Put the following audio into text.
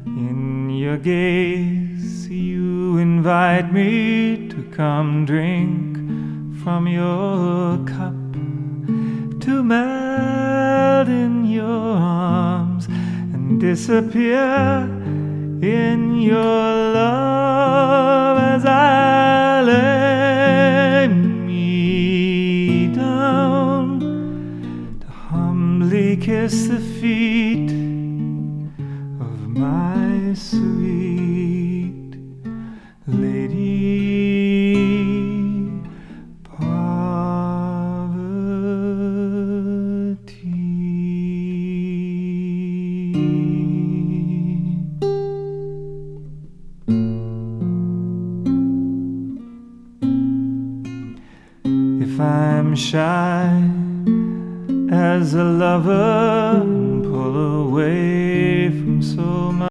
In your gaze you invite me to come drink from your cup, to melt in your arms and disappear in your love as I lay me down to humbly kiss the feet of my sweet Lady If I'm shy as a lover and pull away from so much